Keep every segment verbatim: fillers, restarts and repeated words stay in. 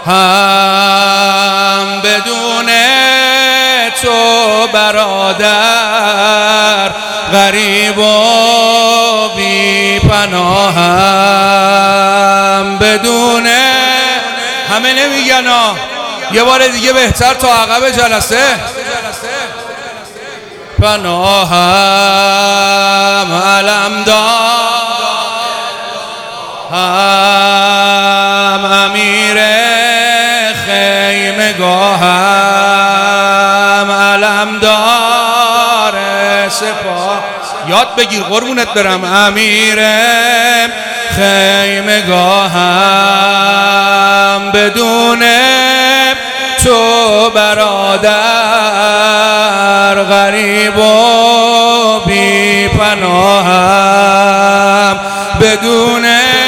هم بدون تو برادر غریب و بی پناهم بدون همه نمیگن ها یه بار دیگه بهتر تا عقب جلسه پناهم علمدار هم امیر خیمگاهم علمدار سپاه یاد بگیر قربونت برم امیر خیمگاهم بدون تو برادر غریب و بی پناهم بدون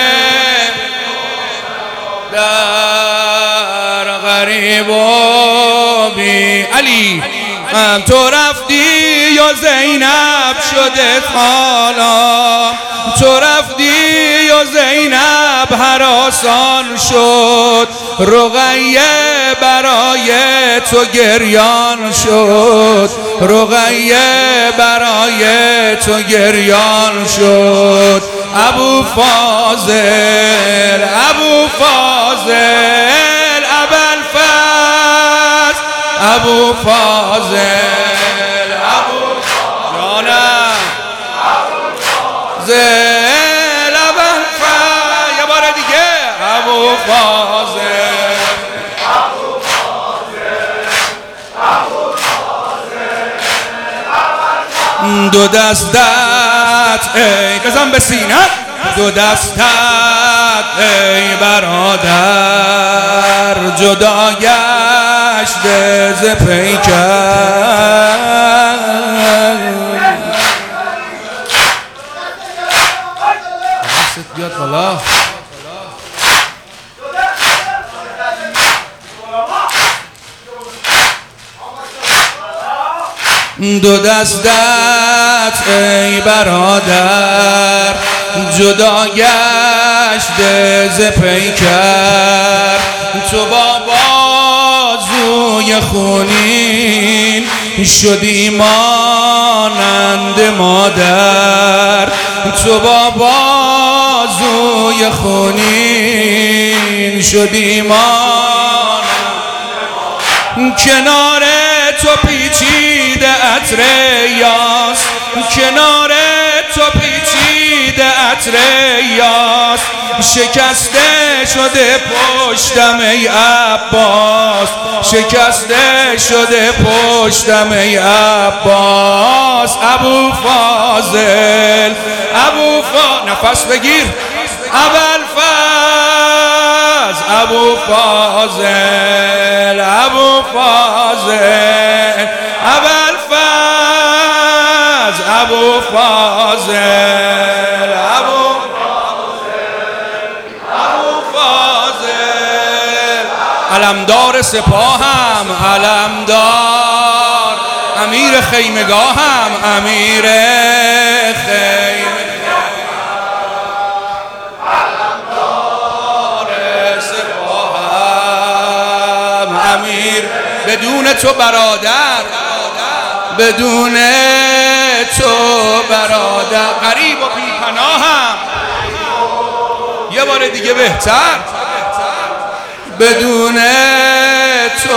در غریب و بی علی هم تو رفتی یا زینب شده حالا تو رفتی یا زینب هراسان شد رقیه برای تو گریان شد رقیه برای تو گریان شد ابو فاضل ابو فاضل ابوالفضل ابو فاضل ابو جانم زل ابوالفضل یه بار دیگه ابو فاضل ابو فاضل دو دستت ای بزن به سینه دو دستت ای برادر جدا گشته ز پیکر دستت بیاد بالا دو دستت ای برادر جدا گشته ز پیکر تو با بازوی خونین شدی مانند مادر تو با بازوی خونین شدی مانند کنار تو پیچیده عطر یاس کنار تو پیچیده عطر یاس شکسته شده پشتم ای عباس شکسته شده پشتم ای عباس ابو فاضل ابو فاضل نفس بگیر ابوالفضل ابو فاضل ابو فاضل ابوالفضل ابو فاضل ابو ابو فاضل علمدار سپاهم علمدار امیر خیمگاهم امیر خیمگاهم علمدار سپاهم امیر بدون تو برادر بدون تو برادر غریب و بی پناهم یه بار دیگه بهتر بدون تو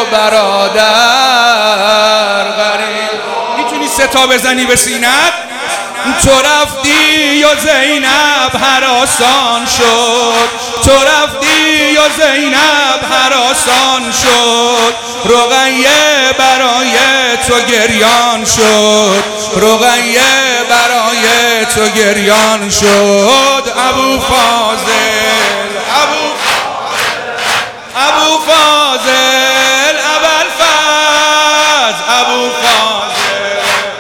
برادر غریب میتونی سه تا بزنی به سینت تو رفتی یا زینب هراسان شد تو رفتی یا زینب هراسان شد رقیه برای تو گریان شد رقیه برای تو گریان شد ابو فاضل ابو ابو فاضل ابوالفضل ابو فاضل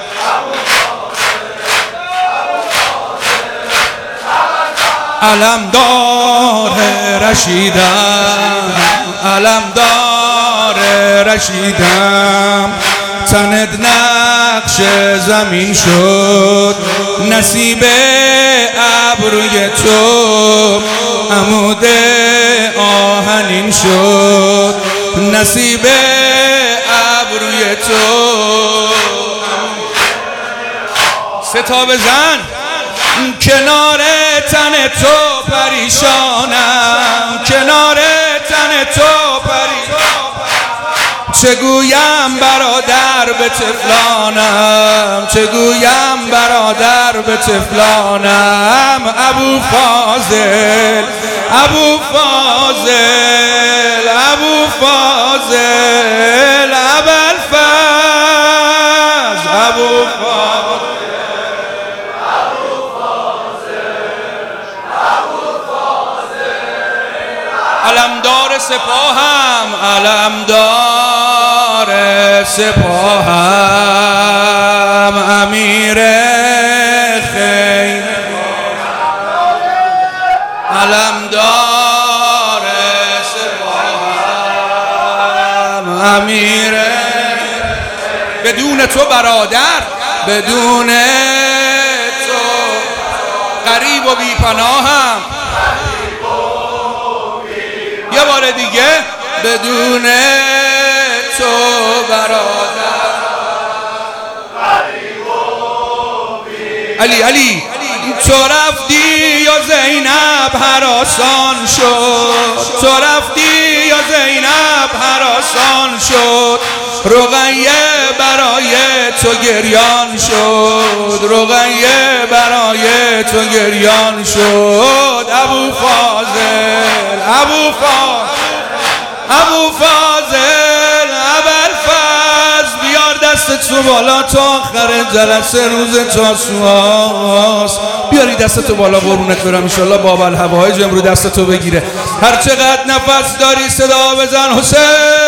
علمدار رشیدم علمدار رشیدم تنت نقش زمین شد نصیب ابروی تو عمود آهنین شد نصیب ابروی تو. ستا بزن کنار تن تو پریشانم، کنار تن تو پریشانم. چگویم برادر به طفلانم، چگویم برادر به طفلانم. ابو فاضل ابو فاضل ابو فاضل ابوالفضل ابو فاضل علمدار سپاهم، علمدار سپاهم، امیر خیر، علمدار سپاهم، امیر. بدون تو برادر، بدون تو غریب و بی پناهم. یه بار دیگه بدون تو برادر. علی علی تو رفتی یا زینب هراسان شد، تو رفتی یا زینب هراسان شد. رقیه برای تو گریان شد، رقیه برای تو گریان شد. ابو فاضل ابو فاضل ابو فاضل ابوالفضل بیار دست تو بالا تا آخر جلسه روز تاسوعاست. بیاری دست تو بالا قربونت برم. انشالله باب الهوایج امرو دست تو بگیره. هر چقدر نفس داری صدا بزن حسین.